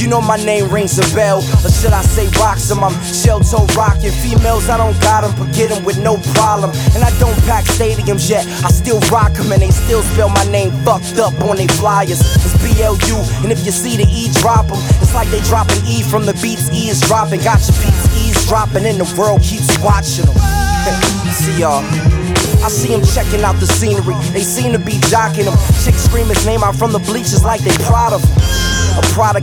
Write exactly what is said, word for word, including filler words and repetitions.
You know my name rings a bell, or should I say rocks 'em? I'm shell-toe rocking. Females, I don't got 'em, but get 'em with no problem. And I don't pack stadiums yet, I still rock 'em, and they still spell my name fucked up on they flyers. It's B L U, and if you see the E drop 'em, it's like they dropping E from the beats E is dropping. Got your peeps eavesdropping, and the world keeps watching them. See y'all. I see them checking out the scenery, they seem to be jocking them. Chicks scream his name out from the bleachers like they proud of him. A product